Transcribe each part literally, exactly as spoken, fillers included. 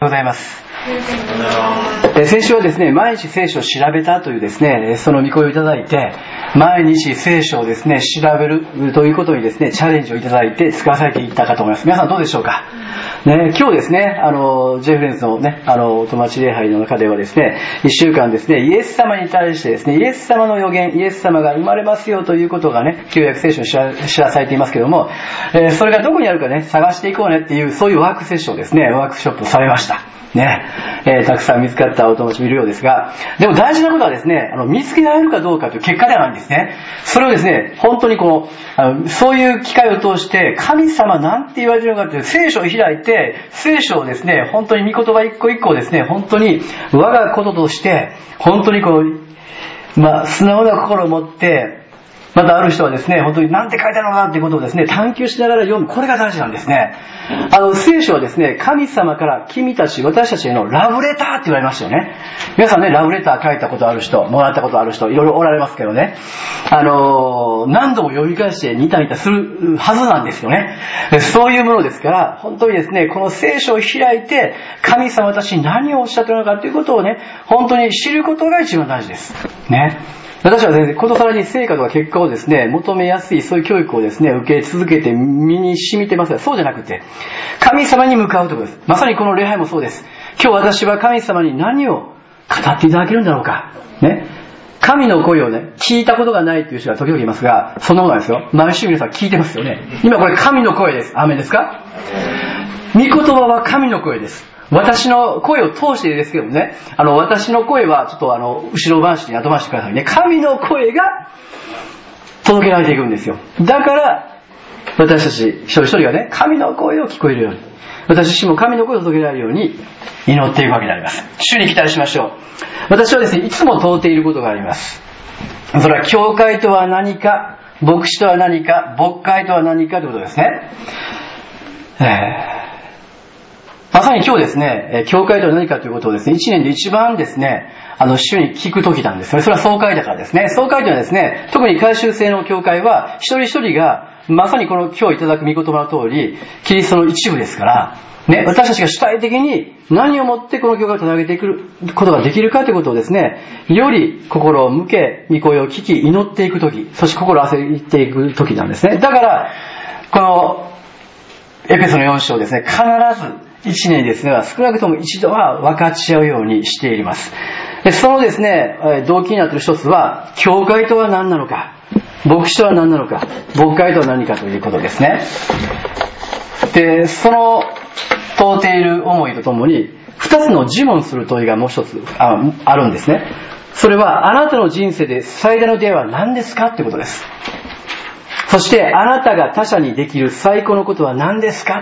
ございます。え先週はですね、毎日聖書を調べたというですね、その御声をいただいて、毎日聖書をですね、調べるということにですね、チャレンジをいただいて使わされていったかと思います。皆さんどうでしょうか。ね、今日ですね、あの、ジェフレンズのね、あの、お友達礼拝の中ではですね、一週間ですね、イエス様に対してですね、イエス様の予言、イエス様が生まれますよということがね、旧約聖書に知ら、知らされていますけども、えー、それがどこにあるかね、探していこうねっていう、そういうワークセッションですね、ワークショップされました。ね、えー、たくさん見つかったお友達もいるようですが、でも大事なことはですね、あの見つけられるかどうかという結果ではないんですね。それをですね、本当にこう、あのそういう機会を通して、神様なんて言われているのかという聖書を開いて、聖書をですね、本当に御言葉一個一個をですね、本当に我がこととして、本当にこう、まあ、素直な心を持って、またある人はですね、本当に何て書いてあるのかなっていうことをですね、探求しながら読む。これが大事なんですね。あの、聖書はですね、神様から君たち、私たちへのラブレターって言われましたよね。皆さんね、ラブレター書いたことある人、もらったことある人、いろいろおられますけどね。あのー、何度も読み返してニタニタするはずなんですよね。そういうものですから、本当にですね、この聖書を開いて、神様たちに何をおっしゃっているのかということをね、本当に知ることが一番大事です。ね。私は全然、ことさらに成果とか結果をですね、求めやすい、そういう教育をですね、受け続けて身に染みてますが、そうじゃなくて、神様に向かうということです。まさにこの礼拝もそうです。今日私は神様に何を語っていただけるんだろうか。ね。神の声をね、聞いたことがないという人が時々いますが、そんなものなんですよ。毎週皆さん聞いてますよね。今これ神の声です。アーメンですか？御言葉は神の声です。私の声を通してですけどもね、あの、私の声はちょっとあの、後ろ話に後回してくださいね。神の声が届けられていくんですよ。だから、私たち一人一人がね、神の声を聞こえるように、私自身も神の声を届けられるように祈っていくわけであります。主に期待しましょう。私はですね、いつも問うていることがあります。それは、教会とは何か、牧師とは何か、牧会とは何かということですね。えーまさに今日ですね、教会とは何かということをですね、一年で一番ですね、あの、主に聞く時なんですよ。それは総会だからですね。総会というのはですね、特に改宗制の教会は、一人一人が、まさにこの今日いただく御言葉の通り、キリストの一部ですから、ね、私たちが主体的に何をもってこの教会を立て上げていくことができるかということをですね、より心を向け、御声を聞き、祈っていく時、そして心を焦っていく時なんですね。だから、この、エペソのよん章ですね、必ず、一年ですが、少なくとも一度は分かち合うようにしています。でそのですね、動機になっている一つは、教会とは何なのか、牧師とは何なのか、牧会とは何かということですね。で、その問うている思いとともに、二つの自問する問いがもう一つ あ, あるんですね。それは、あなたの人生で最大の出会いは何ですかということです。そして、あなたが他者にできる最高のことは何ですか。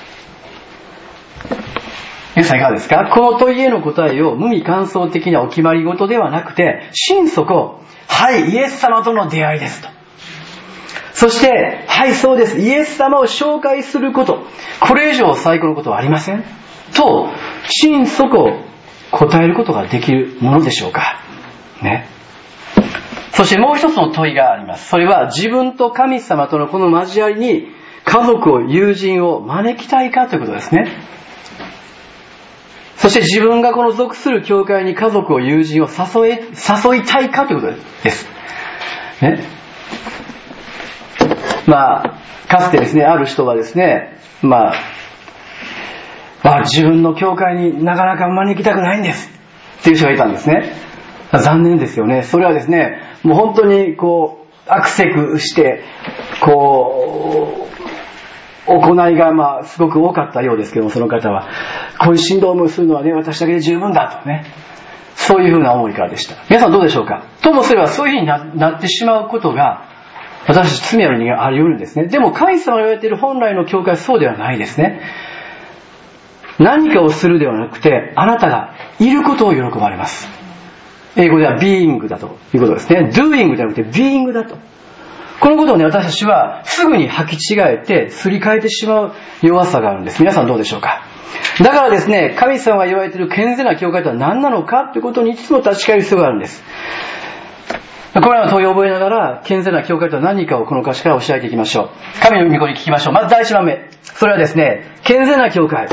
皆さんいかがですか？この問いへの答えを無味乾燥的なお決まり事ではなくて、心底、はい、イエス様との出会いですと。そして、はい、そうです。イエス様を紹介すること。これ以上最高のことはありませんと、心底答えることができるものでしょうか。ね。そしてもう一つの問いがあります。それは自分と神様とのこの交わりに家族を、友人を招きたいかということですね。そして自分がこの属する教会に家族を、友人を誘い、誘いたいかということです。ね。まあ、かつてですね、ある人はですね、まあ、まあ、自分の教会になかなか招きたくないんですっていう人がいたんですね。残念ですよね。それはですね、もう本当にこう、アクセクして、こう、行いがまあすごく多かったようですけども、その方はこういう振動をするのはね、私だけで十分だとね、そういうふうな思いからでした。皆さんどうでしょうか。ともすればそういうふうに な, なってしまうことが私たち罪ある人間があり得るんですね。でも神様が言われている本来の教会はそうではないですね。何かをするではなくて、あなたがいることを喜ばれます。英語では being だということですね。doing ではなくて being だと。このことをね、私たちはすぐに履き違えてすり替えてしまう弱さがあるんです。皆さんどうでしょうか。だからですね、神様が言われている健全な教会とは何なのかということにいつも立ち返る必要があるんです。これらの問いを覚えながら、健全な教会とは何かをこの歌詞から教えていきましょう。神の御子に聞きましょう。まず第一番目。それはですね、健全な教会。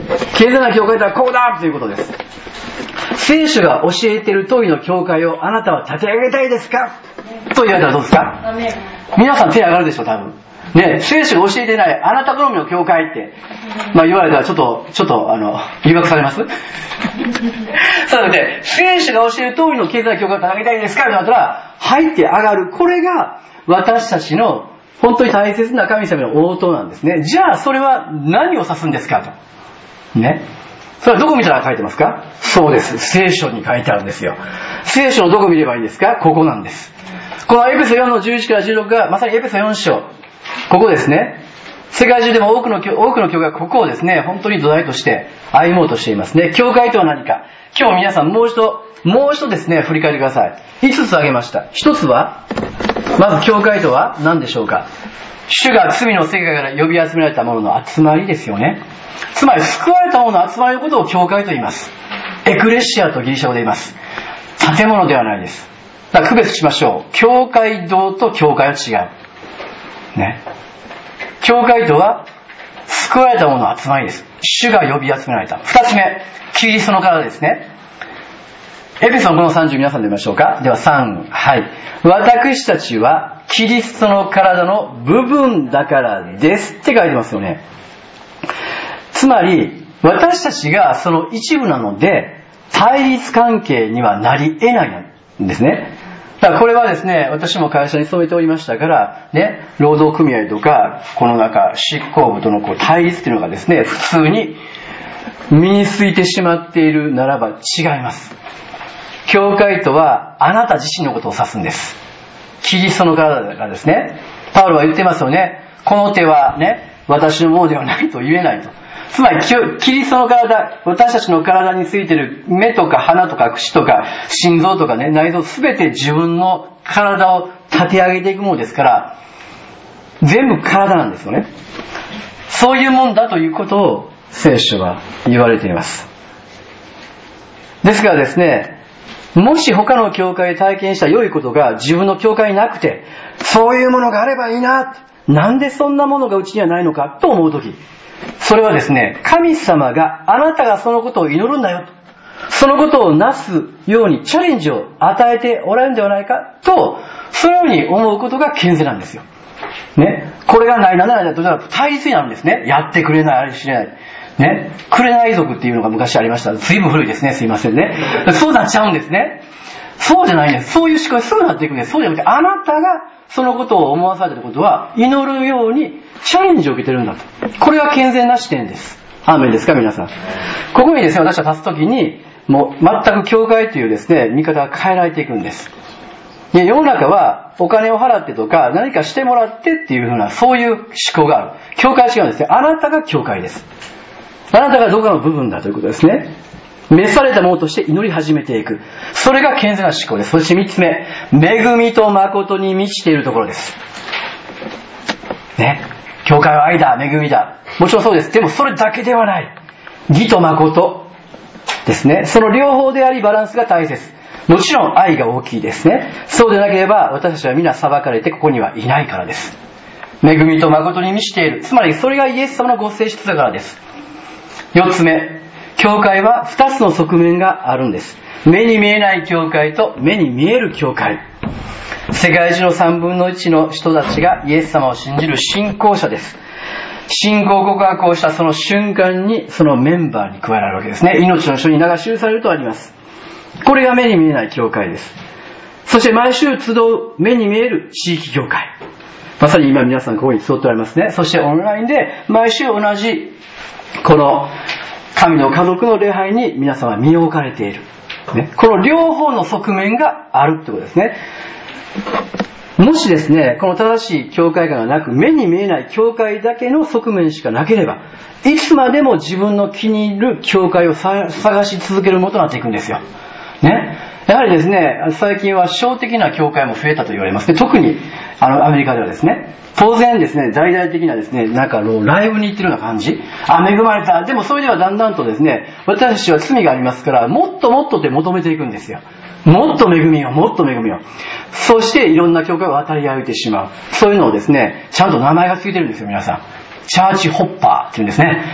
健全な教会とはこうだということです。聖書が教えている通りの教会をあなたは立て上げたいですかと言われたらどうですか？皆さん手上がるでしょう、多分。ね、聖書が教えてないあなた好みの教会って、まあ言われたらちょっと、ちょっと、あの、誘惑されますなので、聖書が教える通りの健全な教会を立て上げたいですかと言われたら、入って上がる。これが私たちの本当に大切な神様の応答なんですね。じゃあ、それは何を指すんですかと。ね。それはどこ見たら書いてますか？そうです。聖書に書いてあるんですよ。聖書のどこ見ればいいんですか？ここなんです。このエペソよんのじゅういちからじゅうろくがまさにエペソよん章。ここですね。世界中でも多くの、多くの教会がここをですね、本当に土台として歩もうとしていますね。教会とは何か。今日皆さんもう一度、もう一度ですね、振り返ってください。いつつ挙げました。一つは、まず教会とは何でしょうか。主が罪の世界から呼び集められた者の集まりですよね。つまり救われた者の集まりのことを教会と言います。エクレシアとギリシャ語で言います。建物ではないです。だから区別しましょう。教会堂と教会は違う。ね。教会とは救われた者の集まりです。主が呼び集められた。二つ目、キリストの体ですね。エペソのこのさんじゅう皆さんで見ましょうか。ではさん、はい。私たちはキリストの体の部分だからですって書いてますよね。つまり私たちがその一部なので対立関係にはなり得ないんですね。だからこれはですね、私も会社に勤めておりましたからね、労働組合とかこの中執行部とのこう対立というのがですね、普通に身についてしまっているならば違います。教会とはあなた自身のことを指すんです。キリストの体だからですね。パウロは言ってますよね。この手はね、私のものではないと言えないと。つまりキリストの体、私たちの体についている目とか鼻とか口とか心臓とかね、内臓すべて自分の体を立て上げていくものですから、全部体なんですよね。そういうもんだということを聖書は言われています。ですからですね、もし他の教会で体験した良いことが自分の教会になくて、そういうものがあればいいな、なんでそんなものがうちにはないのかと思うとき、それはですね、神様があなたがそのことを祈るんだよと、そのことをなすようにチャレンジを与えておられるんではないかと、そのように思うことが健全なんですよ。ね、これがないならないと対立になるんですね。やってくれない、あれしれない。ね、紅族っていうのが昔ありました。随分古いですね。すいませんね。そうなっちゃうんですね。そうじゃないんです。そういう思考にすぐなっていくんです。そうじゃなくて、あなたがそのことを思わされていることは、祈るようにチャレンジを受けてるんだと。これは健全な視点です。アーメンですか、皆さん。ここにですね、私は立つときに、もう全く教会というですね、見方が変えられていくんです。で、世の中はお金を払ってとか、何かしてもらってっていうふうな、そういう思考がある。教会は違うんですね。あなたが教会です。あなたがどこかの部分だということですね。召されたものとして祈り始めていく。それが健全な思考です。そして三つ目、恵みと誠に満ちているところです。ね。教会は愛だ、恵みだ。もちろんそうです。でもそれだけではない。義と誠ですね。その両方でありバランスが大切。もちろん愛が大きいですね。そうでなければ私たちは皆裁かれてここにはいないからです。恵みと誠に満ちている。つまりそれがイエス様のご性質だからです。四つ目、教会は二つの側面があるんです。目に見えない教会と目に見える教会。世界中の三分の一の人たちがイエス様を信じる信仰者です。信仰告白をしたその瞬間にそのメンバーに加えられるわけですね。命の書に名が記されるとあります。これが目に見えない教会です。そして毎週集う目に見える地域教会。まさに今皆さんここに集っておられますね。そしてオンラインで毎週同じこの神の家族の礼拝に皆さんは身を置かれている、ね、この両方の側面があるってことですね。もしですね、この正しい教会がなく目に見えない教会だけの側面しかなければ、いつまでも自分の気に入る教会を探し続けるものとなっていくんですよ、ね、やはりですね、最近は小的な教会も増えたと言われますね。特にあのアメリカではですね、当然ですね、大々的なですね、なんかライブに行ってるような感じ。あ、恵まれた。でもそれではだんだんとですね、私たちは罪がありますから、もっともっとって求めていくんですよ。もっと恵みを、もっと恵みを。そしていろんな教会を渡り歩いてしまう。そういうのをですね、ちゃんと名前がついてるんですよ、皆さん。チャーチホッパーっていうんですね。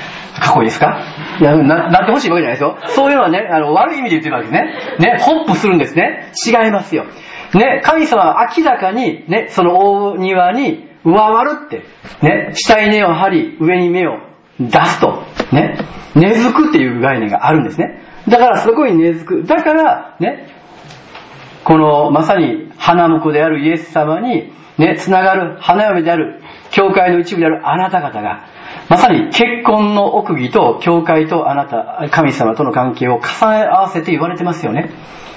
かっこいいですか？いや、な、なってほしいわけじゃないですよ。そういうのはね、あの、悪い意味で言ってるわけですね。ね、ホップするんですね。違いますよ。ね、神様は明らかに、ね、その大庭に上割るって、ね、下に根を張り、上に芽を出すと、ね、根付くっていう概念があるんですね。だからそこに根付く。だから、ね、この、まさに花婿であるイエス様に、ね、つながる花嫁である、教会の一部であるあなた方が、まさに結婚の奥義と教会とあなた、神様との関係を重ね合わせて言われてますよね。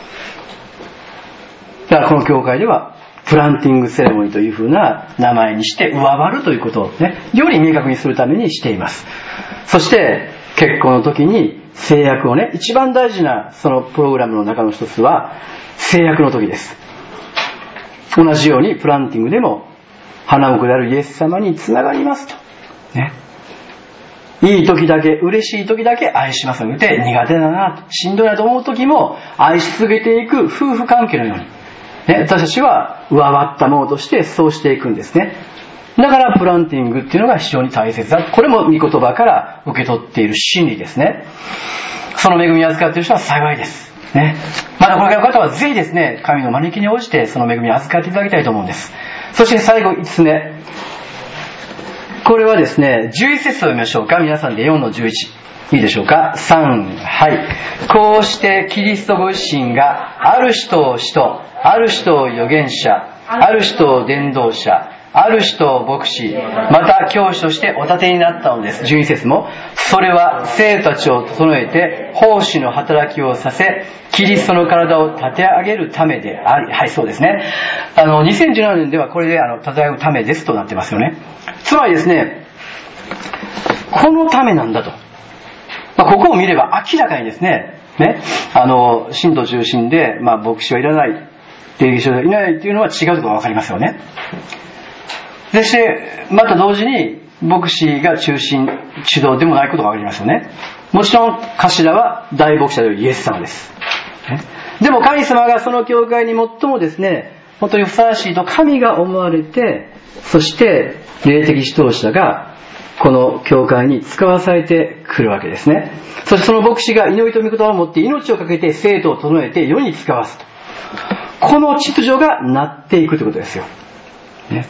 だからこの教会では、プランティングセレモニーという風な名前にして、上割るということをね、より明確にするためにしています。そして、結婚の時に制約をね、一番大事なそのプログラムの中の一つは、制約の時です。同じようにプランティングでも花婿であるイエス様につながりますと、ね、いい時だけ、嬉しい時だけ愛しますので、苦手だなと、しんどいなと思う時も愛し続けていく夫婦関係のように、ね、私たちは上割ったものとしてそうしていくんですね。だからプランティングっていうのが非常に大切だ。これも御言葉から受け取っている真理ですね。その恵みを預かっている人は幸いです。ね、まだこれからの方はぜひですね、神の招きに応じてその恵みを預かっていただきたいと思うんです。そして最後いつつめ。これはですね、じゅういち節を読みましょうか。皆さんでよんのじゅういち。いいでしょうか。さん、はい。こうしてキリストご自身がある人を使徒、ある人を預言者、ある人を伝道者、ある人を牧師、また教師としてお立てになったのです。じゅうに節も、それは生徒たちを整えて奉仕の働きをさせ、キリストの体を立て上げるためであり、はい、そうですね。あのにせんじゅうななねんではこれであの立て上げるためですとなってますよね。つまりですね、このためなんだと。まあ、ここを見れば明らかにですね、ね、あの信徒中心で、まあ、牧師はいらない、定義書がいないというのは違うことがわかりますよね。そしてまた同時に牧師が中心主導でもないことがわかりますよね。もちろん頭は大牧者であるイエス様です、ね、でも神様がその教会に最もですね、本当にふさわしいと神が思われて、そして霊的指導者がこの教会に使わされてくるわけですね。そしてその牧師が祈りと御言葉を持って命をかけて生徒を整えて世に使わすと、この秩序がなっていくということですよ、ね。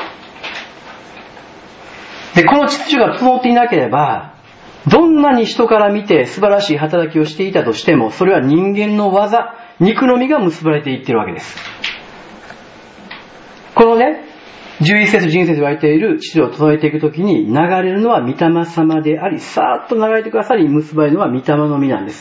で、この秩序が整っていなければ、どんなに人から見て素晴らしい働きをしていたとしても、それは人間の技、肉の実が結ばれていっているわけです。このね、じゅういち節じゅうに節言われている秩序を整えていくときに、流れるのは御霊様であり、さーっと流れてくださり、結ばれるのは御霊の実なんです。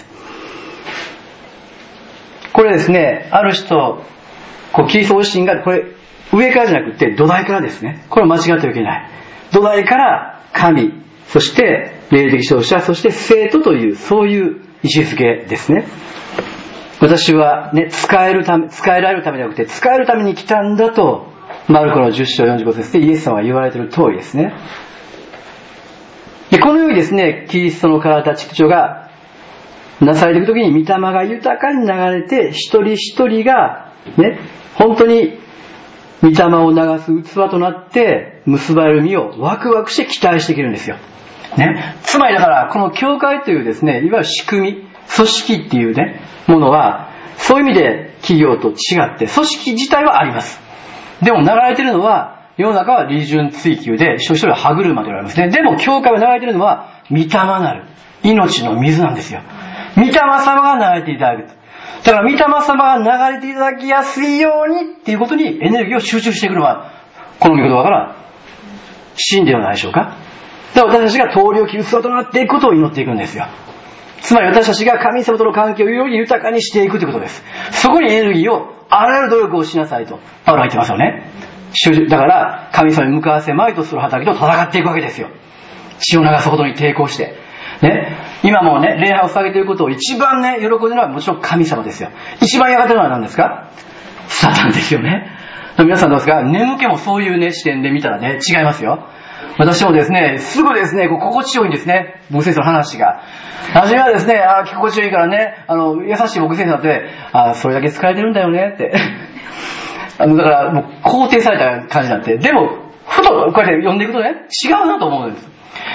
これですね、ある人、こうキリスト自身が、これ上からじゃなくて土台からですね、これを間違ってはいけない。土台から神、そして霊的指導者、そして生徒という、そういう位置づけですね。私はね、使えるため、使えられるためではなくて、使えるために来たんだと、マルコのじゅっ章よんじゅうご節でイエス様が言われている通りですね。で、このようにですね、キリストの体、秩序がなされていくときに、御霊が豊かに流れて、一人一人がね、本当に御霊を流す器となって結ばれる実をワクワクして期待していけるんですよ、ね、つまりだからこの教会というですね、いわゆる仕組み、組織っていうねものは、そういう意味で企業と違って組織自体はあります。でも流れているのは、世の中は利潤追求で一人一人歯車で言われますね。でも教会は流れているのは御霊なる命の水なんですよ。御霊様が流れていただく。だから御霊様が流れていただきやすいようにっていうことにエネルギーを集中していくのは、この御言葉から真ではないでしょうか。だから私たちが通りを切る器となっていくことを祈っていくんですよ。つまり私たちが神様との関係をより豊かにしていくということです。そこにエネルギーを、あらゆる努力をしなさいとパウロは言ってますよね。だから神様に向かわせまいとする働きと戦っていくわけですよ。血を流すほどに抵抗してね、今もね、礼拝を捧げていることを一番ね、喜んでいるのはもちろん神様ですよ。一番嫌がっているのは何ですか？サタンですよね。皆さんどうですか？眠気もそういうね、視点で見たらね、違いますよ。私もですね、すぐですね、こう心地よいんですね、僕先生の話が。初めはですね、ああ、心地よいからね、あの、優しい僕先生だって、ああ、それだけ疲れてるんだよねって。あの、だから、もう肯定された感じになって、でも、ふとこうやって読んでいくとね、違うなと思うんです。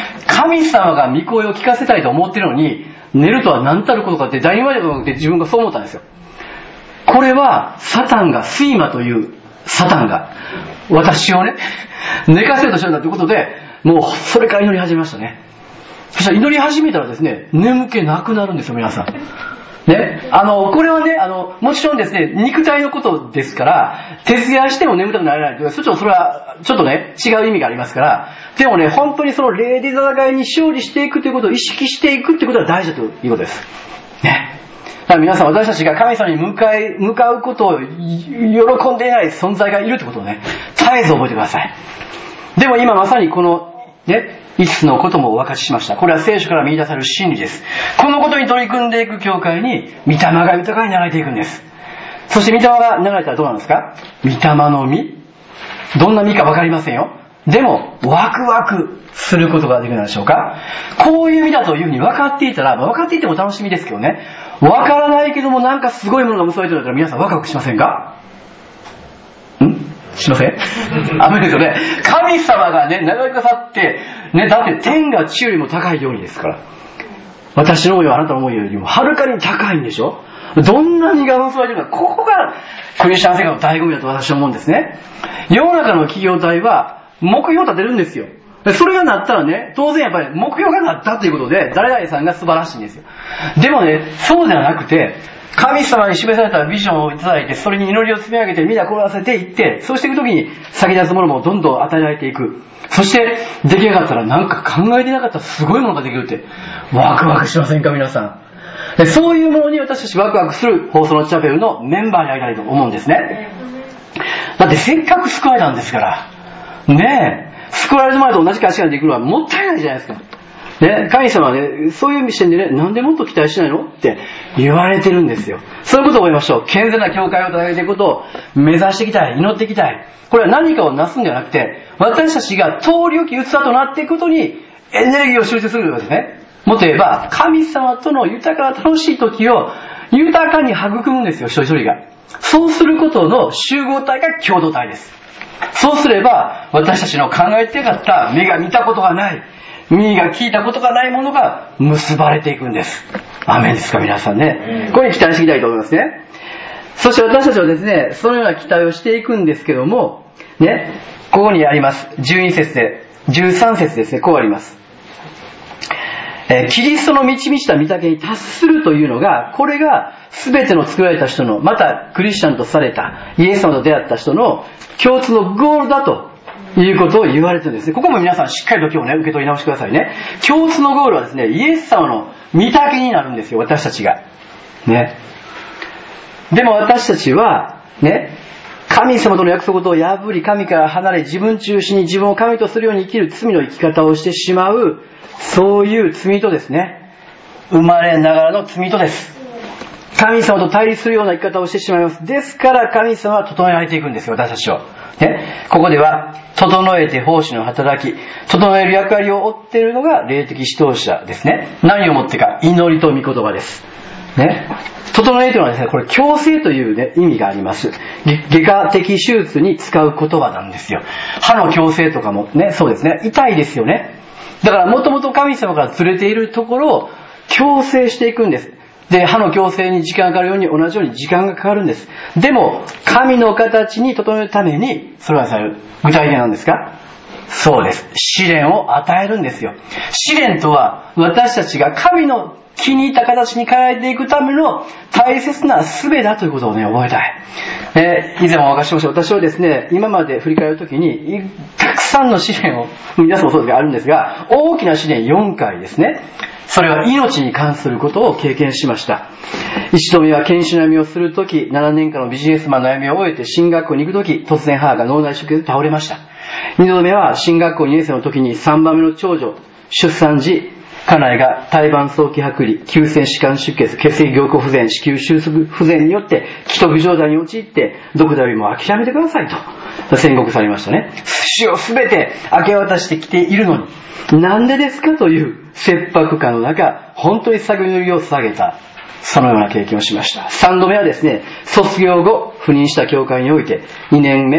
神様が御声を聞かせたいと思ってるのに、寝るとは何たることかって誰に言われたことかって自分がそう思ったんですよ。これはサタンが、睡魔というサタンが私をね、寝かせようとしたんだということで、もうそれから祈り始めましたね。そしたら祈り始めたらですね、眠気なくなるんですよ、皆さん。ね、あの、これはね、あの、もちろんですね、肉体のことですから、徹夜しても眠たくならないというか、ちょっとそれは、ちょっとね、違う意味がありますから、でもね、本当にその霊的戦いに勝利していくということを意識していくということが大事だということです。ね。だから皆さん、私たちが神様に向かい、向かうことを喜んでいない存在がいるということをね、絶えず覚えてください。でも今まさにこの、ね、いつつのこともお分かちしました。これは聖書から見出される真理です。このことに取り組んでいく教会に、御霊が豊かに流れていくんです。そして御霊が流れたらどうなんですか？御霊の実。どんな実か分かりませんよ。でも、ワクワクすることができるのでしょうか？こういう実だというふうに分かっていたら、分かっていても楽しみですけどね。分からないけどもなんかすごいものが結ばれてるんだったら皆さんワクワクしませんか？ん？しません？あめですよね。神様がね、流れくださって、ね、だって天が地よりも高いようにですから。私の思いはあなたの思いよりもはるかに高いんでしょ？どんなにが結ばれてるか、ここがクリスチャン生活の醍醐味だと私は思うんですね。世の中の企業体は目標を立てるんですよ。それがなったらね、当然やっぱり目標がなったということで、誰々さんが素晴らしいんですよ。でもね、そうじゃなくて、神様に示されたビジョンをいただいて、それに祈りを積み上げて、皆こらせていって、そうしていくときに先立つものもどんどん与えられていく。そして出来上がったらなんか考えてなかったすごいものができるって、ワクワクしませんか皆さん。でそういうものに私たちワクワクする放送のチャペルのメンバーになりたいと思うんですね。だってせっかく救われたんですから。ねえ。救われる前と同じ価値観でいくのはもったいないじゃないですか。ね、神様はね、そういう視点でね、なんでもっと期待しないのって言われてるんですよ。そういうことを思いましょう。健全な教会を立てていくことを目指していきたい、祈っていきたい。これは何かをなすんではなくて、私たちが通り置き器となっていくことにエネルギーを集中するということですね。もっと言えば、神様との豊かな楽しい時を豊かに育むんですよ、一人一人が。そうすることの集合体が共同体です。そうすれば、私たちの考えてなかった目が見たことがない、耳が聞いたことがないものが結ばれていくんです。アメンですか皆さんね。これに期待していきたいと思いますね。そして私たちはですね、そのような期待をしていくんですけども、ね、ここにあります。じゅうに節で、じゅうさん節ですね、こうあります。えー、キリストの導いた御岳に達するというのが、これが全ての作られた人の、またクリスチャンとされたイエス様と出会った人の共通のゴールだということを言われてるんですね。ここも皆さんしっかりと今日ね、受け取り直してくださいね。共通のゴールはですね、イエス様の御岳になるんですよ、私たちが。ね。でも私たちは、ね、神様との約束を破り、神から離れ、自分中心に自分を神とするように生きる罪の生き方をしてしまう、そういう罪とですね、生まれながらの罪とです。神様と対立するような生き方をしてしまいます。ですから神様は整えられていくんですよ、私たちを。ね、ここでは、整えて奉仕の働き、整える役割を負っているのが霊的指導者ですね。何をもってか、祈りと御言葉です。ね。整えというのはですね、これ矯正という、ね、意味があります。外科的手術に使う言葉なんですよ。歯の矯正とかもね、そうですね、痛いですよね。だからもともと神様から連れているところを矯正していくんです。で、歯の矯正に時間がかかるように同じように時間がかかるんです。でも、神の形に整えるために、それはさ、具体的なんですか？そうです。試練を与えるんですよ。試練とは、私たちが神の気に入った形に変えていくための大切な術だということをね、覚えたい。えー、以前もお話ししました。私はですね、今まで振り返るときに、たくさんの試練を、皆さんもそうですがあるんですが、大きな試練よんかいですね。それは命に関することを経験しました。一度目は研修の闇をするとき、ななねんかんのビジネスマンの闇を終えて進学校に行くとき、突然母が脳内出血で倒れました。二度目は進学校にねん生の時にさんばんめの長女、出産時、家内が胎盤早期剥離、急性弛緩出血、血液凝固不全、子宮収縮不全によって危篤状態に陥って、ドクターよりも諦めてくださいと宣告されましたね。死をすべて明け渡してきているのに、なんでですかという切迫感の中、本当に探りのりを下げた、そのような経験をしました。さんどめはですね、卒業後、赴任した教会において、にねんめ、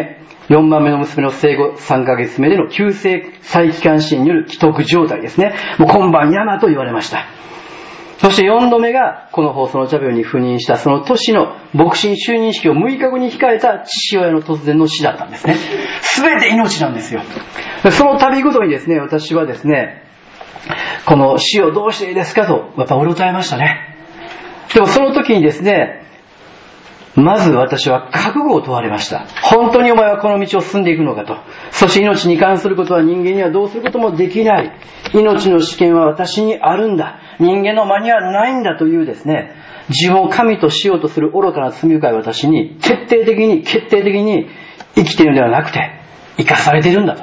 よんばんめの娘の生後さんかげつめでの急性細気管支炎による危篤状態ですね。もう今晩山と言われました。そしてよんどめがこの放送の茶病に赴任したその年の牧師就任式をむいかごに控えた父親の突然の死だったんですね。すべて命なんですよ。その度ごとにですね、私はですね、この死をどうしていいですかとやっぱうろたえましたね。でもその時にですね、まず私は覚悟を問われました。本当にお前はこの道を進んでいくのかと。そして命に関することは人間にはどうすることもできない。命の試験は私にあるんだ。人間の間にはないんだというですね、自分を神としようとする愚かな罪深い私に徹底的に決定的に生きているのではなくて生かされているんだと。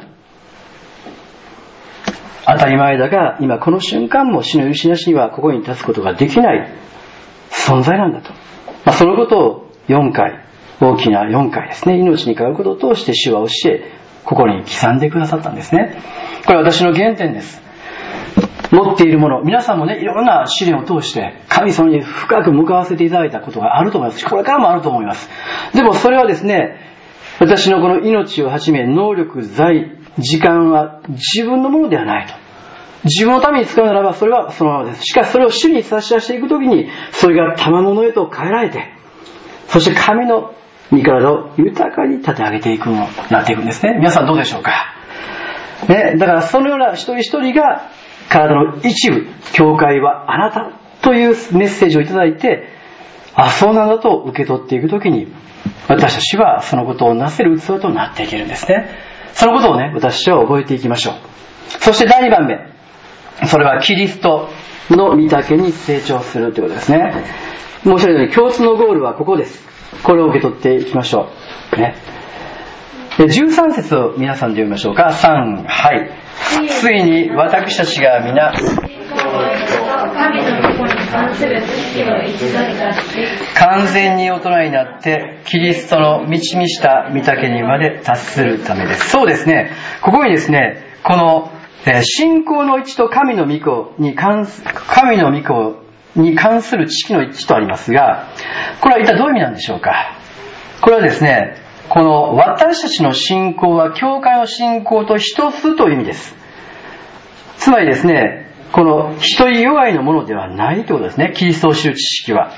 当たり前だが今この瞬間も死の許しなしにはここに立つことができない存在なんだと。まあ、そのことをよんかい、大きなよんかいですね、命に変わることを通して主は教え、心に刻んでくださったんですね。これは私の原点です。持っているもの、皆さんもね、いろんな試練を通して神様に深く向かわせていただいたことがあると思いますし、これからもあると思います。でもそれはですね、私のこの命をはじめ能力、財、時間は自分のものではないと。自分のために使うならばそれはそのままです。しかしそれを主に差し出していくときにそれが賜物へと変えられて、そして神の御体を豊かに立て上げていくのなっていくんですね。皆さんどうでしょうか、ね、だからそのような一人一人が体の一部、教会はあなたというメッセージをいただいて、あ、そうなんだと受け取っていくときに私たちはそのことをなせる器となっていけるんですね。そのことをね、私たちは覚えていきましょう。そしてだいにばんめ、それはキリストの御岳に成長するということですね。申し上げたように共通のゴールはここです。これを受け取っていきましょう、ね、でじゅうさん節を皆さんで読みましょうか。さん、はい。ついに私たちが皆完全に大人になってキリストの満ち満ちた御岳にまで達するためです。そうですね、ここにですね、この信仰の一と神の御子に関す神の御子に関する知識の一とありますが、これは一体どういう意味なんでしょうか。これはですね、この私たちの信仰は教会の信仰と一つという意味です。つまりですね、この一人よがいのものではないということですね。キリストを知る知識は、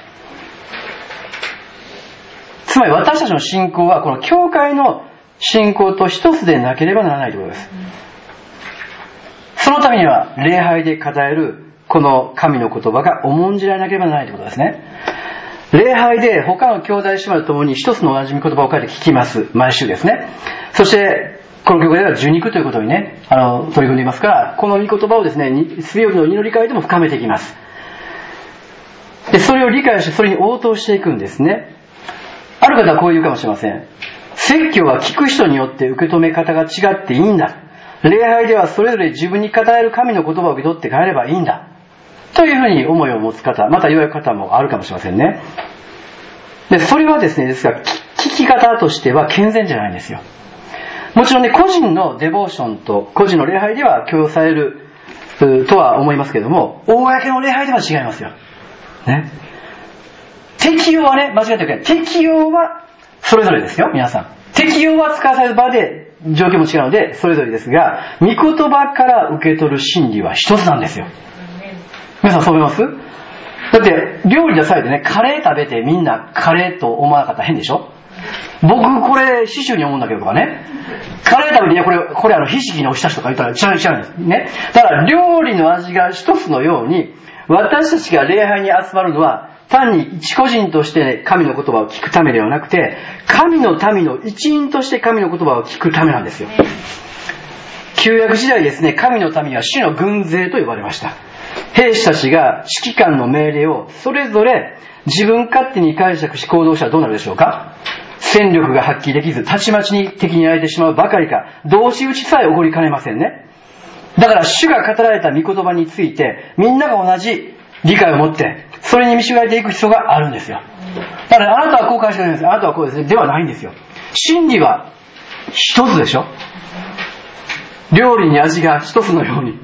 つまり私たちの信仰はこの教会の信仰と一つでなければならないということです。そのためには礼拝で語れるこの神の言葉が重んじられなければならないということですね。礼拝で他の兄弟姉妹と共に一つの同じ御言葉を書いて聞きます。毎週ですね。そしてこの教会では受肉ということにね、あの取り組んでいますから、この御言葉をですね、水曜日の祈り会でも深めていきます。でそれを理解してそれに応答していくんですね。ある方はこう言うかもしれません。説教は聞く人によって受け止め方が違っていいんだ。礼拝ではそれぞれ自分に語れる神の言葉を受け取って帰ればいいんだというふうに思いを持つ方、また言われる方もあるかもしれませんね。でそれはですね、ですが聞き方としては健全じゃないんですよ。もちろんね、個人のデボーションと個人の礼拝では許容されるとは思いますけども、公の礼拝では違いますよ、ね、適用はね、間違ってはいけない。適用はそれぞれですよ。皆さん適用は使わされる場で状況も違うのでそれぞれですが、御言葉から受け取る真理は一つなんですよ。皆さんそう思います？だって料理出されてね、カレー食べてみんなカレーと思わなかったら変でしょ。僕これシチューに思うんだけどとかね、カレー食べて、いやこれこれあのひじきのおひたしとか言ったら違う違うんですね。だから料理の味が一つのように、私たちが礼拝に集まるのは単に一個人として神の言葉を聞くためではなくて、神の民の一員として神の言葉を聞くためなんですよ。旧約時代ですね、神の民は主の軍勢と呼ばれました。兵士たちが指揮官の命令をそれぞれ自分勝手に解釈し行動したらどうなるでしょうか。戦力が発揮できず、たちまちに敵にやられてしまうばかりか、同士討ちさえ起こりかねませんね。だから主が語られた御言葉についてみんなが同じ理解を持ってそれに導かれていく必要があるんですよ。だからあなたはこう解釈するんです、あなたはこうですね、ではないんですよ。真理は一つでしょ。料理に味が一つのように、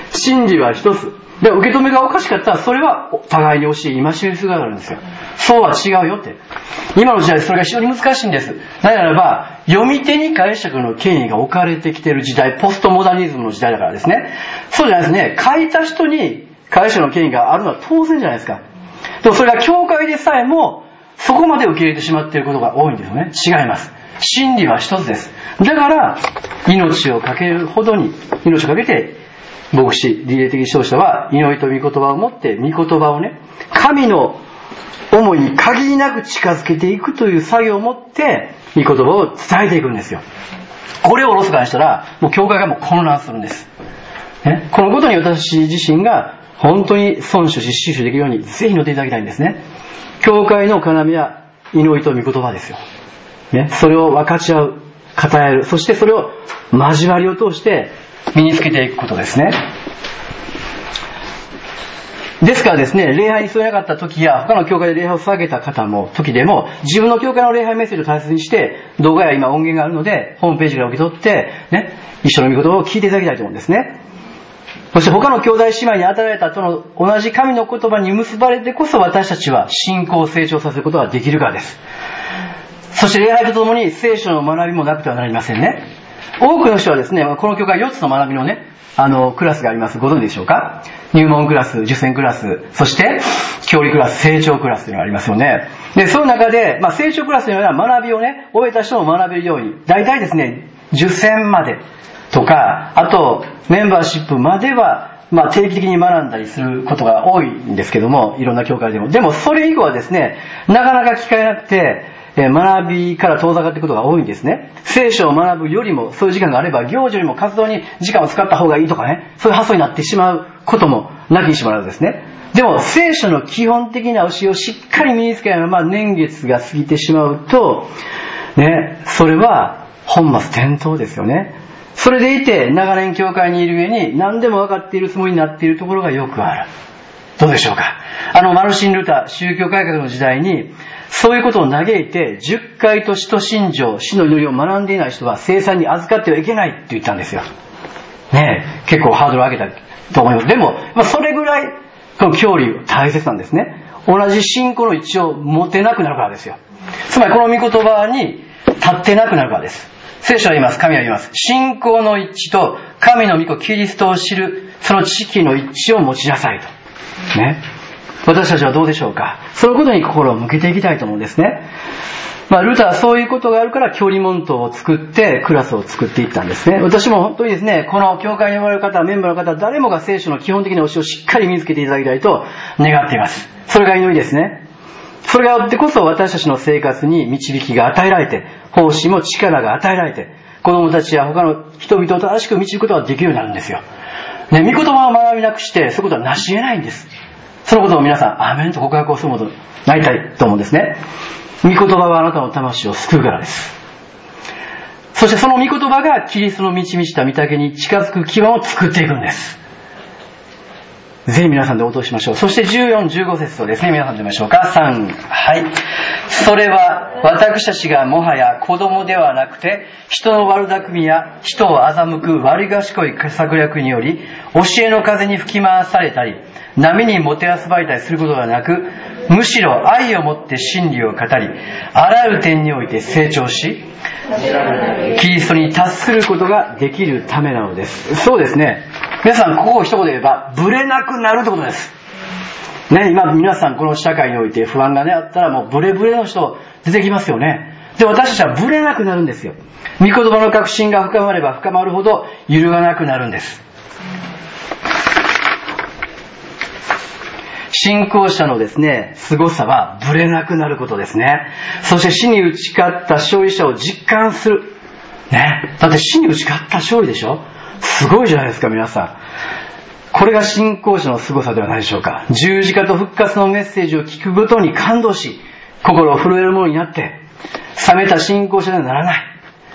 真理は一つ。で、受け止めがおかしかったら、それは互いに教え、戒める必要があるんですよ。そうは違うよって。今の時代それが非常に難しいんです。なぜならば、読み手に解釈の権威が置かれてきている時代、ポストモダニズムの時代だからですね。そうじゃないですね。書いた人に解釈の権威があるのは当然じゃないですか。でもそれが教会でさえも、そこまで受け入れてしまっていることが多いんですよね。違います。真理は一つです。だから、命をかけるほどに、命をかけて、牧師、リレー的指導者は、祈りと御言葉を持って、御言葉をね、神の思いに限りなく近づけていくという作業を持って、御言葉を伝えていくんですよ。これをおろそかにしたら、もう教会がもう混乱するんです。ね、このことに私自身が、本当に遵守し、死守できるように、ぜひ乗っていただきたいんですね。教会の要は、祈りと御言葉ですよ。ね、それを分かち合う、語える、そしてそれを交わりを通して身につけていくことですね。ですからですね、礼拝に添えなかった時や、他の教会で礼拝を捧げた方も、時でも、自分の教会の礼拝メッセージを大切にして、動画や今音源があるので、ホームページから受け取って、ね、一緒の御言葉を聞いていただきたいと思うんですね。そして他の兄弟姉妹に与えられたとの同じ神の言葉に結ばれてこそ私たちは信仰を成長させることができるからです。そして礼拝とともに聖書の学びもなくてはなりませんね。多くの人はですね、この教会よっつの学びのね、あの、クラスがあります。ご存知でしょうか？入門クラス、受選クラス、そして、教理クラス、成長クラスというのがありますよね。で、その中で、まあ、成長クラスというのは学びをね、終えた人も学べるように、大体ですね、受選までとか、あと、メンバーシップまでは、まあ、定期的に学んだりすることが多いんですけども、いろんな教会でも。でも、それ以降はですね、なかなか機会なくて、学びから遠ざかっていくことが多いんですね。聖書を学ぶよりも、そういう時間があれば、行事よりも活動に時間を使った方がいいとかね、そういう発想になってしまうこともなきにしもあらずですね。でも、聖書の基本的な教えをしっかり身につけないまま年月が過ぎてしまうと、ね、それは本末転倒ですよね。それでいて、長年教会にいる上に、何でも分かっているつもりになっているところがよくある。どうでしょうか。あの、マルシン・ルター、宗教改革の時代に、そういうことを嘆いて、十回と使徒信条、死の祈りを学んでいない人は聖餐に預かってはいけないって言ったんですよ。ねえ、結構ハードルを上げたと思います。でも、まあ、それぐらい、この教理大切なんですね。同じ信仰の一致を持てなくなるからですよ。つまりこの御言葉に立ってなくなるからです。聖書は言います。神は言います。信仰の一致と神の御子キリストを知る、その知識の一致を持ちなさいと。ね。私たちはどうでしょうか。そのことに心を向けていきたいと思うんですね。まあ、ルターはそういうことがあるから教理門徒を作ってクラスを作っていったんですね。私も本当にですね、この教会におられる方、メンバーの方、誰もが聖書の基本的な教えをしっかり身につけていただきたいと願っています。それが祈りですね。それがあってこそ私たちの生活に導きが与えられて、奉仕も力が与えられて、子供たちや他の人々を正しく導くことができるようになるんですよ。ね、御言葉を学びなくして、そういうことはなし得ないんです。そのことを皆さん、アーメンと告白をするものになりたいと思うんですね。御言葉はあなたの魂を救うからです。そしてその御言葉がキリストの導きた御岳に近づく基盤を作っていくんです。ぜひ皆さんで応答しましょう。そしてじゅうよん、じゅうご節をですね、皆さんで見ましょうか。さん、はい。それは私たちがもはや子供ではなくて、人の悪巧みや人を欺く悪賢い策略により、教えの風に吹き回されたり、波にもてあそばれたりすることがなく、むしろ愛をもって真理を語り、あらゆる点において成長し、キリストに達することができるためなのです。そうですね。皆さん、ここを一言で言えば、ブレなくなるということです。ね、今皆さんこの社会において不安がね、あったらもうブレブレの人出てきますよね。で、私たちはブレなくなるんですよ。御言葉の確信が深まれば深まるほど揺るがなくなるんです。信仰者のですね、凄さはブレなくなることですね。そして死に打ち勝った勝利者を実感する。ね。だって死に打ち勝った勝利でしょ？すごいじゃないですか、皆さん。これが信仰者の凄さではないでしょうか。十字架と復活のメッセージを聞くごとに感動し、心を震えるものになって、冷めた信仰者にはならない。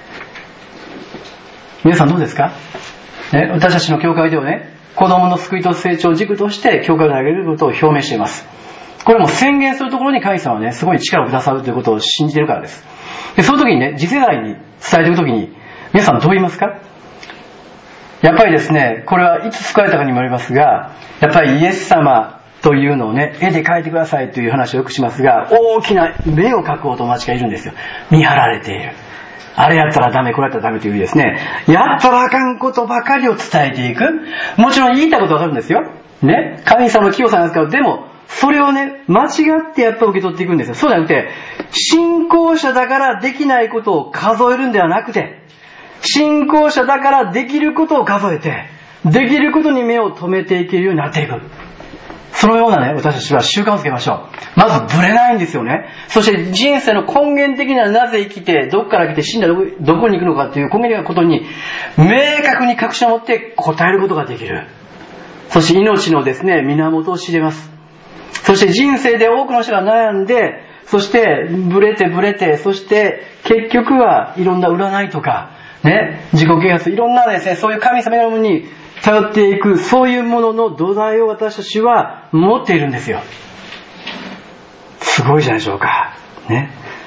皆さんどうですか？ね、私たちの教会ではね、子供の救いと成長を軸として教会にあげることを表明しています。これも宣言するところに神様はね、すごい力をくださるということを信じているからです。で、その時にね、次世代に伝えていく時に、皆さんどう言いますか？ やっぱりですね、これはいつ救われたかにもよりますが、やっぱりイエス様というのをね、絵で描いてくださいという話をよくしますが、大きな目を描くお友達がいるんですよ。見張られている。あれやったらダメ、これやったらダメというですね、やったらあかんことばかりを伝えていく。もちろん言いたいことはわかるんですよ。ね。神様の清さなんですけど、でも、それをね、間違ってやっぱ受け取っていくんですよ。そうじゃなくて、信仰者だからできないことを数えるんではなくて、信仰者だからできることを数えて、できることに目を留めていけるようになっていく。そのようなね、私たちは習慣をつけましょう。まずブレないんですよね。そして人生の根源的ななぜ生きて、どこから来て死んだらどこ、どこに行くのかっていう根源的なことに明確に確信を持って答えることができる。そして命のですね、源を知れます。そして人生で多くの人が悩んで、そしてブレてブレて、そして結局はいろんな占いとか、ね、自己啓発、いろんなですね、そういう神様のものに頼っていく、そういうものの土台を私たちは持っているんですよ。すごいじゃないでしょうか。ね。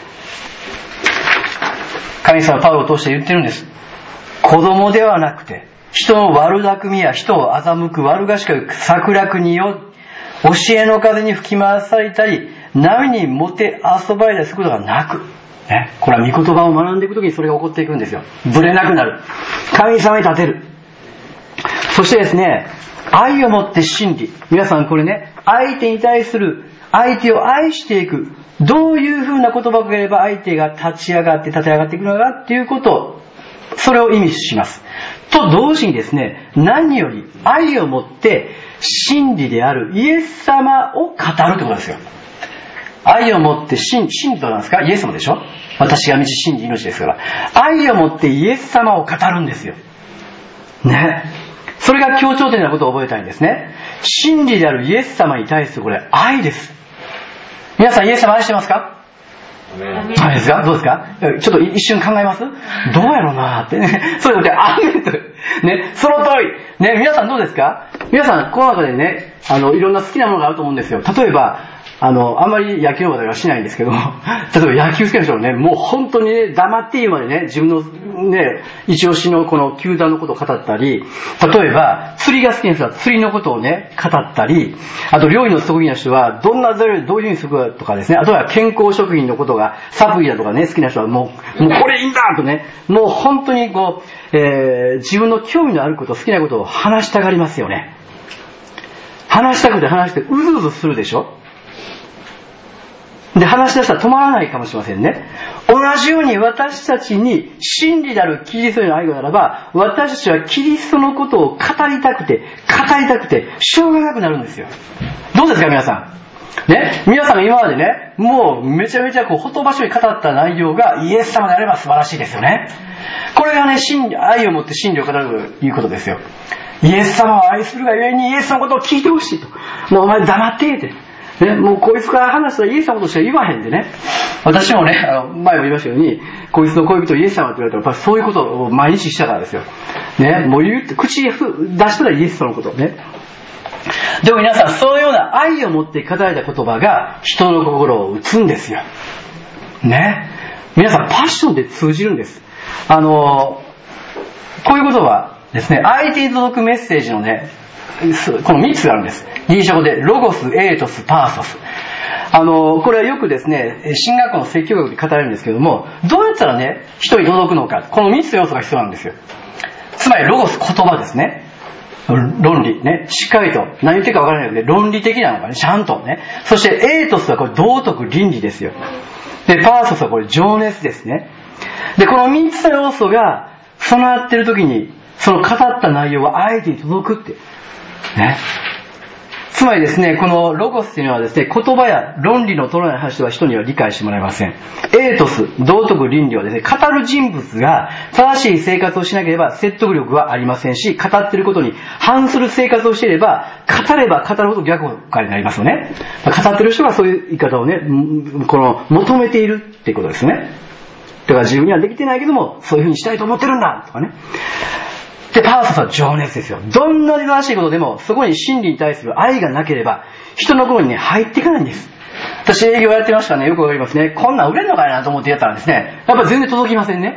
神様はパウロを通して言ってるんです。子供ではなくて、人の悪巧みや人を欺く悪賢い策略によ教えの風に吹き回されたり、波にもて遊ばれたりすることがなく、ね、これは御言葉を学んでいくときにそれが起こっていくんですよ。ぶれなくなる。神様に立てる。そしてですね、愛をもって真理。皆さんこれね、相手に対する、相手を愛していく。どういうふうな言葉をかければ相手が立ち上がって立て上がっていくのかっていうこと、それを意味します。と同時にですね、何より愛をもって真理であるイエス様を語るということですよ。愛をもって真、真理となんですか？イエス様でしょ？私が道、真理、命ですから。愛をもってイエス様を語るんですよ。ね。それが強調点なことを覚えたいんですね。真理であるイエス様に対するこれ愛です。皆さんイエス様愛してますか？愛ですか？どうですか？ちょっと一瞬考えます？どうやろうなーってね。そういうことで、アーメンと。ね、その通り。ね、皆さんどうですか？皆さん、この中でね、あの、いろんな好きなものがあると思うんですよ。例えば、あの、あんまり野球のことはしないんですけど、例えば野球好きな人はね、もう本当にね、黙っているまでね、自分のね、一押しのこの球団のことを語ったり、例えば、釣りが好きな人は釣りのことをね、語ったり、あと料理の得意な人は、どんな材料でどういうふうにするかとかですね、あとは健康食品のことが、サプリだとかね、好きな人はもう、もうこれいいんだとね、もう本当にこう、えー、自分の興味のあること、好きなことを話したがりますよね。話したくて話して、うずうずするでしょ？で、話し出したら止まらないかもしれませんね。同じように私たちに真理であるキリストへの愛がならば、私たちはキリストのことを語りたくて、語りたくて、しょうがなくなるんですよ。どうですか皆さん。ね、皆さんが今までね、もうめちゃめちゃこう、ほとばしょに語った内容がイエス様であれば素晴らしいですよね。これがね、真理、愛を持って真理を語るということですよ。イエス様を愛するがゆえにイエスのことを聞いてほしいと。もうお前黙っていて。ね、もうこいつから話したらイエス様のことしか言わへんでね。私もね、あの前も言いましたように、こいつの恋人イエス様って言われたら、やっぱそういうことを毎日したからですよ。ね、もう言って、口出したらイエス様のことね。でも皆さん、そのような愛を持って語られた言葉が人の心を打つんですよ。ね。皆さん、パッションで通じるんです。あの、こういうことはですね、相手に届くメッセージのね、このみっつがあるんです。ギリシャ語でロゴス、エートス、パーソス。あの、これはよくですね、神学校の説教学で語られるんですけども、どうやったらね、人に届くのか、このみっつの要素が必要なんですよ。つまりロゴス、言葉ですね。論理ね。しっかりと、何言ってるか分からないので、論理的なのかね、ちゃんとね。そしてエートスはこれ道徳、倫理ですよ。で、パーソスはこれ情熱ですね。で、このみっつの要素が備わっているときに、その語った内容は相手に届くって。ね。つまりですね、このロゴスというのはですね、言葉や論理の取らない話は人には理解してもらえません。エートス、道徳倫理はですね、語る人物が正しい生活をしなければ説得力はありませんし、語っていることに反する生活をしていれば、語れば語るほど逆効になりますよね。語っている人がそういう言い方をね、この求めているっていうことですね。だから自分にはできてないけども、そういうふうにしたいと思ってるんだとかね。で、パーソスは情熱ですよ。どんな正しいことでも、そこに真理に対する愛がなければ、人の心にね、入っていかないんです。私営業やってましたね、よくわかりますね。こんなん売れんのかいなと思ってやったらですね、やっぱり全然届きませんね。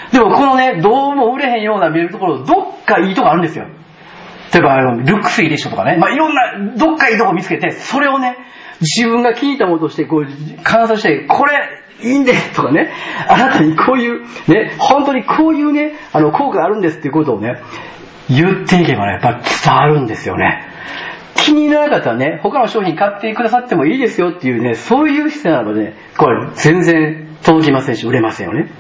でもこのね、どうも売れへんような見えるところ、どっかいいとこあるんですよ。例えば、ルックスいいでしょとかね。まあ、いろんな、どっかいいとこ見つけて、それをね、自分が気に入ったものとして、こう、観察して、これ、いいんですとかね、あなたにこういう、ね、本当にこういうね、あの、効果があるんですっていうことをね、言っていけばね、やっぱり伝わるんですよね。気にならなかったらね、他の商品買ってくださってもいいですよっていうね、そういう姿勢なので、ね、これ全然届きませんし、売れませんよね。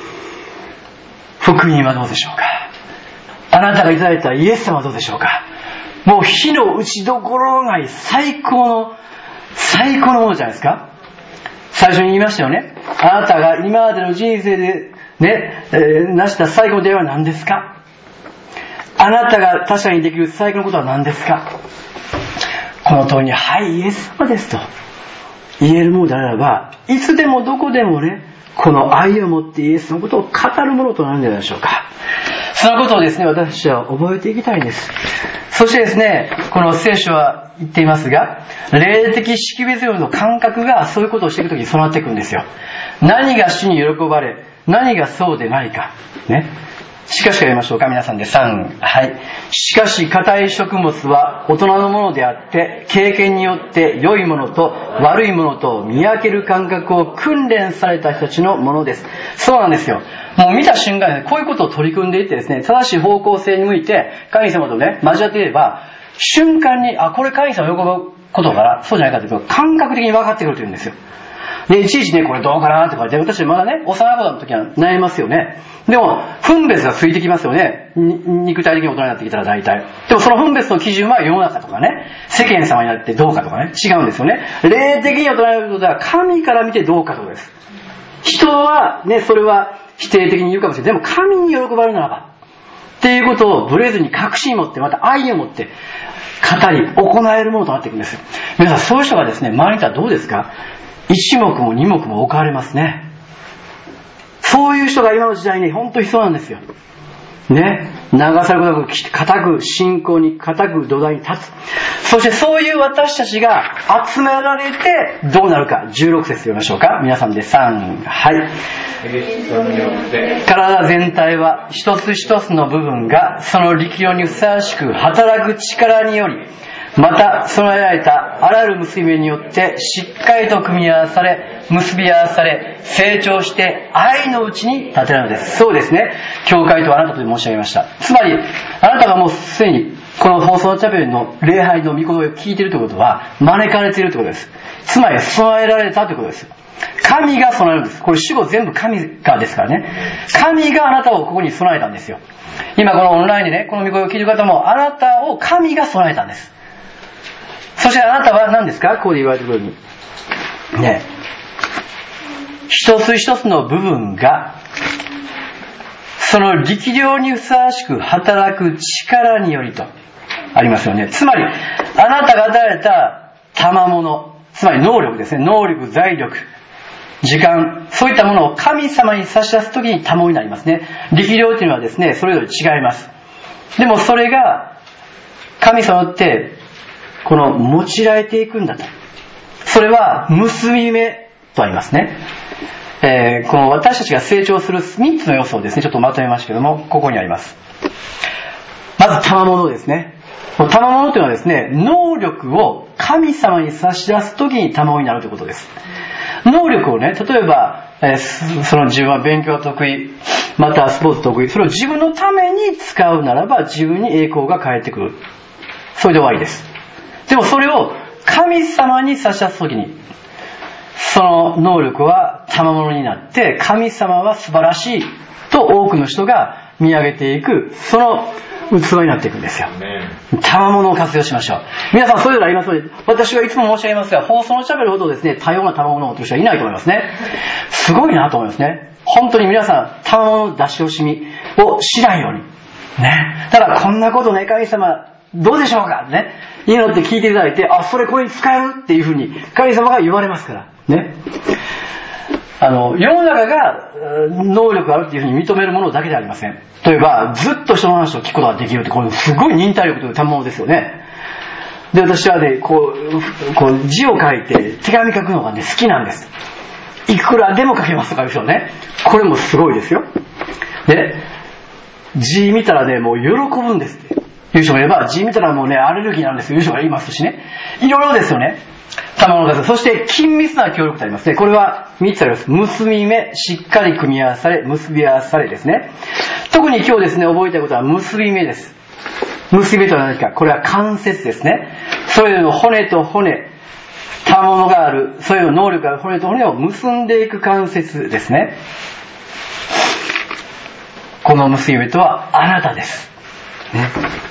福音はどうでしょうか。あなたがいただいたイエス様はどうでしょうか。もう火の打ちどころがない最高の、最高のものじゃないですか。最初に言いましたよね。あなたが今までの人生でね、えー、成した最高の出会いは何ですか。あなたが他者にできる最高のことは何ですか。この通りに、はい、イエス様ですと言えるものであれば、いつでもどこでもね、この愛を持ってイエスのことを語るものとなるんじゃないでしょうか。そのことをですね、私たちは覚えていきたいんです。そしてですね、この聖書は言っていますが、霊的識別力の感覚がそういうことをしていくときに備わっていくんですよ。何が主に喜ばれ、何がそうでないか。ね。しかしから言いましょうか、皆さんでさん。はい。しかし、硬い食物は大人のものであって、経験によって良いものと悪いものと見分ける感覚を訓練された人たちのものです。そうなんですよ。もう見た瞬間に、ね、こういうことを取り組んでいってですね、正しい方向性に向いて、神様とね、交わっていれば、瞬間に、あ、これ神様を喜ぶことから、そうじゃないかというと、感覚的に分かってくるというんですよ。で、いちいちね、これどうかなって言われて、私まだね、幼い子の時は悩みますよね。でも、分別がついてきますよね。肉体的に大人になってきたら大体。でもその分別の基準は世の中とかね、世間様になってどうかとかね、違うんですよね。霊的に大人になることは神から見てどうかということです。人はね、それは否定的に言うかもしれない。でも神に喜ばれるならば。っていうことをブレずに確信を持って、また愛を持って、語り、行えるものとなっていくんですよ。皆さん、そういう人がですね、周りにいたらどうですか？一目も二目も置かれますね。そういう人が今の時代に本当に必要なんですよ。ね。流されることなく、固く信仰に固く土台に立つ。そしてそういう私たちが集められてどうなるか。じゅうろく節読みましょうか。皆さんでさん。はい。体全体は一つ一つの部分がその力量にふさわしく働く力により、また備えられたあらゆる結び目によってしっかりと組み合わされ、結び合わされ、成長して愛のうちに立てるのです。そうですね。教会とはあなたと申し上げました。つまり、あなたがもうすでにこの放送のチャペルの礼拝の御言葉を聞いているということは、招かれているということです。つまり、備えられたということです。神が備えるんです。これ主語全部神がですからね。神があなたをここに備えたんですよ。今このオンラインでね、この御言葉を聞いている方も、あなたを神が備えたんです。そしてあなたは何ですか？ここで言われているように。ね。一つ一つの部分が、その力量にふさわしく働く力によりと、ありますよね。つまり、あなたが与えられた賜物、つまり能力ですね。能力、財力、時間、そういったものを神様に差し出すときに賜物になりますね。力量というのはですね、それぞれ違います。でもそれが、神様によって、この用いられていくんだと。それは結び目とありますね。えー、この私たちが成長するみっつの要素をですね、ちょっとまとめましたけども、ここにあります。まず賜物ですね。賜物というのはですね、能力を神様に差し出すときに賜物になるということです。能力をね、例えば、えー、その自分は勉強が得意、またスポーツ得意、それを自分のために使うならば自分に栄光が返ってくる。それで終わりです。でもそれを神様に差し出すときに、その能力は賜物になって、神様は素晴らしいと多くの人が見上げていく、その器になっていくんですよ。賜物を活用しましょう。皆さんそれぞれありますので、私はいつも申し上げますが、放送のしゃべるほどですね、多様な賜物を持っている人はいないと思いますね。すごいなと思いますね。本当に皆さん、賜物の出し惜しみをしないように。ね。ただこんなことね、神様、どうでしょうかね。いいのって聞いていただいて、あ、それこれに使えるっていうふうに神様が言われますから。ね。あの、世の中が能力があるっていうふうに認めるものだけではありません。例えば、ずっと人の話を聞くことができるって、これすごい忍耐力という賜物ですよね。で、私はね、こう、こう字を書いて手紙書くのがね、好きなんです。いくらでも書けますとかいう人ね。これもすごいですよ。 で、字見たらね、もう喜ぶんですっていう人もいれば、字見たらもうね、アレルギーなんですよいう人がいますしね。いろいろですよね。卵の数。そして緊密な協力とありますね。これはみっつあります。結び目、しっかり組み合わされ、結び合わされですね。特に今日ですね、覚えたいことは結び目です。結び目とは何か。これは関節ですね。それぞれの骨と骨、賜物がある、それぞれの能力がある骨と骨を結んでいく関節ですね。この結び目とはあなたです。ね。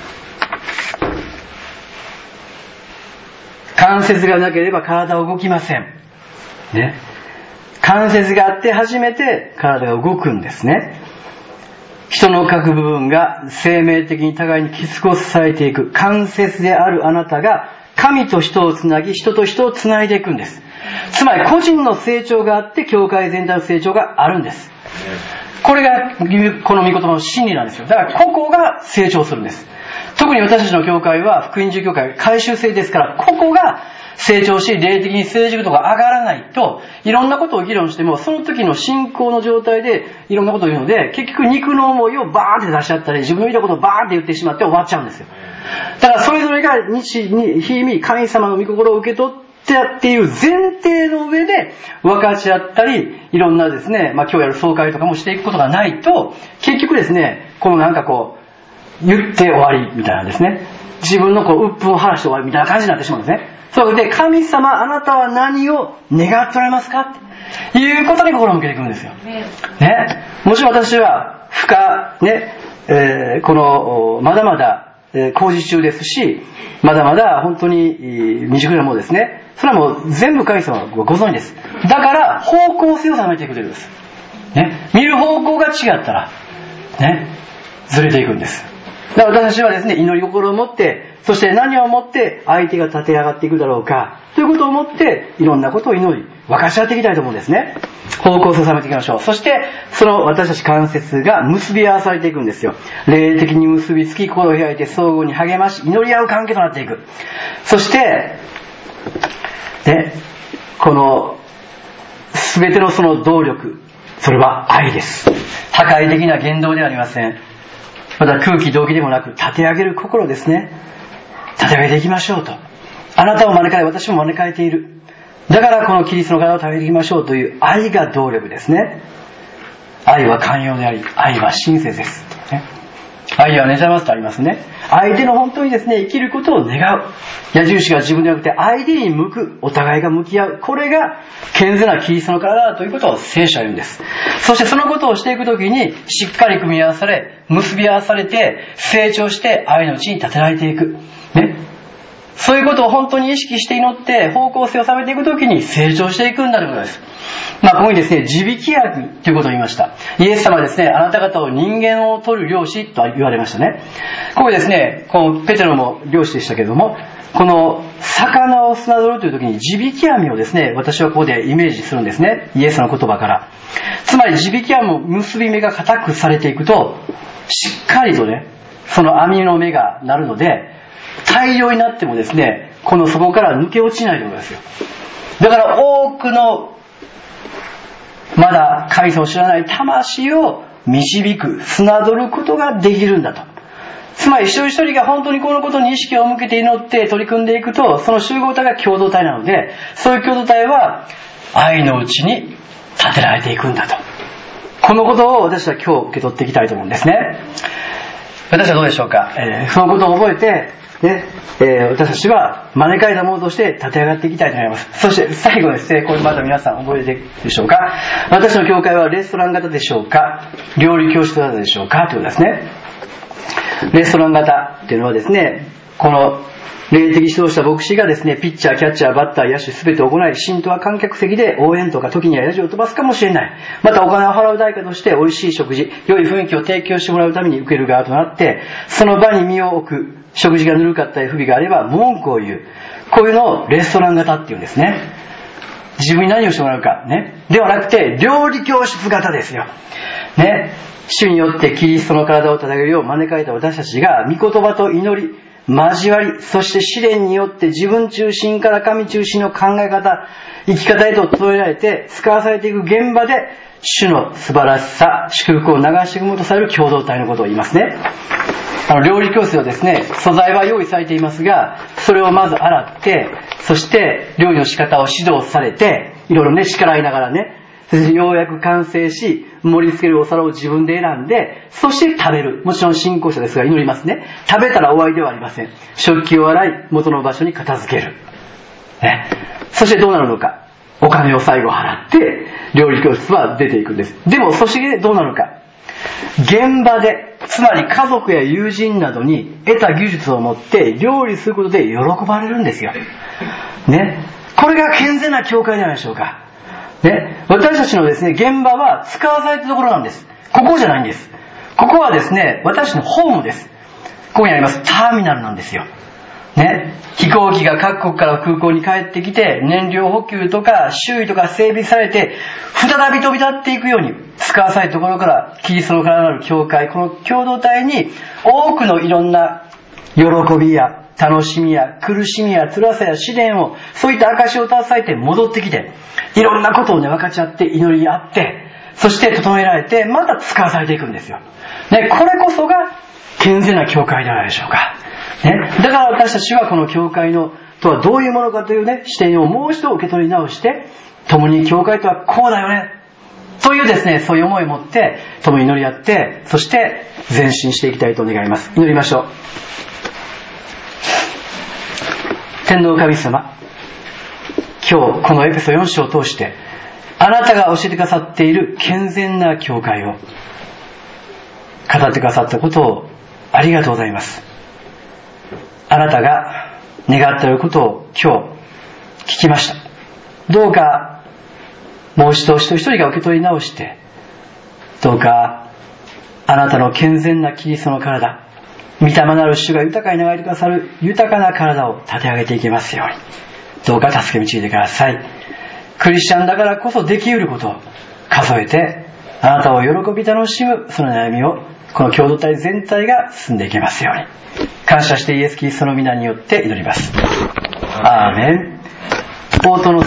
関節がなければ体は動きません。ね。関節があって初めて体が動くんですね。人の各部分が生命的に互いに結合されていく関節であるあなたが神と人をつなぎ、人と人をつないでいくんです。つまり個人の成長があって教会全体の成長があるんです。これがこの御言葉の真理なんですよ。だから個々が成長するんです。特に私たちの教会は福音住教会改修制ですから、個々が成長し霊的に成熟度が上がらないと、いろんなことを議論してもその時の信仰の状態でいろんなことを言うので、結局肉の思いをバーって出しちゃったり、自分の見たことをバーって言ってしまって終わっちゃうんですよ。だからそれぞれが日に日々神様の御心を受け取ってっていう前提の上で分かち合ったり、いろんなですね、まあ今日やる総会とかもしていくことがないと、結局ですね、このなんかこう言って終わりみたいなですね、自分のこう鬱憤を晴らして終わりみたいな感じになってしまうんですね。そうで、神様あなたは何を願っておられますかっていうことに心を向けていくんですよ。ね、もちろん私は不可ね、えー、このまだまだ工事中ですし、まだまだ本当に未熟なものですね。それはもう全部神様はご存知です。だから方向性を定めていくということです。ね、見る方向が違ったらね、ずれていくんです。だから私はですね、祈り心を持って、そして何をもって相手が立て上がっていくだろうかということをもって、いろんなことを祈り分かち合っていきたいと思うんですね。方向性を定めていきましょう。そしてその私たち関節が結び合わされていくんですよ。霊的に結びつき、心を開いて相互に励まし祈り合う関係となっていく。そしてね、この全てのその動力、それは愛です。破壊的な言動ではありません。また空気動機でもなく立て上げる心ですね。立て上げていきましょうと。あなたを招かれ、私も招かれている。だからこのキリストの体を食べていきましょうという愛が動力ですね。愛は寛容であり、愛は親切です、ね、愛はねざますとありますね。相手の本当にですね、生きることを願う。矢印が自分ではなくて相手に向く、お互いが向き合う。これが健全なキリストの体だということを聖書は言うんです。そしてそのことをしていくときにしっかり組み合わされ、結び合わされて、成長して愛のうちに立てられていく。ね。そういうことを本当に意識して祈って方向性を定めていくときに成長していくんだということです。まあここにですね、地引き網ということを言いました。イエス様はですね、あなた方を人間を取る漁師と言われましたね。ここですね、このペテロも漁師でしたけれども、この魚を砂取るというときに地引き網をですね、私はここでイメージするんですね。イエスの言葉から。つまり地引き網の結び目が固くされていくと、しっかりとね、その網の目がなるので、大量になってもですね、この底から抜け落ちないということですよ。だから多くのまだ神様を知らない魂を導く、砂取ることができるんだと。つまり一人一人が本当にこのことに意識を向けて祈って取り組んでいくと、その集合体が共同体なので、そういう共同体は愛のうちに立てられていくんだと。このことを私は今日受け取っていきたいと思うんですね。私はどうでしょうか。えー、そのことを覚えてね、えー、私たちは招かれたものとして立て上がっていきたいと思います。そして最後ですね、これまた皆さん覚えているでしょうか。私の教会はレストラン型でしょうか、料理教室型でしょうかということですね。レストラン型っていうのはですね、この霊的指導者牧師がですね、ピッチャー、キャッチャー、バッター、野手すべて行い、信徒は観客席で応援とか時にはヤジを飛ばすかもしれない。またお金を払う代価として美味しい食事、良い雰囲気を提供してもらうために受ける側となって、その場に身を置く。食事がぬるかったり不備があれば文句を言う。こういうのをレストラン型っていうんですね。自分に何をしてもらうかね。ではなくて料理教室型ですよ。ね。主によってキリストの体を立て上げるよう招かれた私たちが御言葉と祈り、交わり、そして試練によって自分中心から神中心の考え方、生き方へと整えられて使わされていく現場で主の素晴らしさ、祝福を流し込むとされる共同体のことを言いますね。あの料理教室はですね、素材は用意されていますが、それをまず洗って、そして料理の仕方を指導されて、いろいろね、叱らいながらね、そしてようやく完成し、盛り付けるお皿を自分で選んで、そして食べる。もちろん信仰者ですが祈りますね。食べたら終わりではありません。食器を洗い、元の場所に片付ける。ね。そしてどうなるのか。お金を最後払って、料理教室は出ていくんです。でも、そしてどうなるのか。現場で、つまり家族や友人などに得た技術を持って料理することで喜ばれるんですよ。ね。これが健全な教会ではないでしょうか。ね。私たちのですね、現場は使わされたところなんです。ここじゃないんです。ここはですね、私のホームです。ここにありますターミナルなんですよ。ね。飛行機が各国から空港に帰ってきて、燃料補給とか周囲とか整備されて、再び飛び立っていくように、使わされたところから、キリストの体なる教会、この共同体に、多くのいろんな喜びや楽しみや苦しみや辛さや試練を、そういった証を携えて戻ってきて、いろんなことをね、分かち合って、祈り合って、そして整えられて、また使わされていくんですよ。ね、これこそが健全な教会ではないでしょうか。ね、だから私たちはこの教会のとはどういうものかというね、視点をもう一度受け取り直して、共に教会とはこうだよね、というですね、そういう思いを持って、共に祈り合って、そして前進していきたいと願います。祈りましょう。天皇神様、今日このエペソよん章を通して、あなたが教えてくださっている健全な教会を語ってくださったことをありがとうございます。あなたが願っていることを今日聞きました。どうかもう一度一人一人が受け取り直して、どうかあなたの健全なキリストの体、御霊なる主が豊かに流れてくださる豊かな体を立て上げていきますように、どうか助け導いてください。クリスチャンだからこそできうることを数えて、あなたを喜び楽しむその悩みをこの共同体全体が進んでいけますように、感謝してイエス・キリストの皆によって祈ります。アーメン。応答の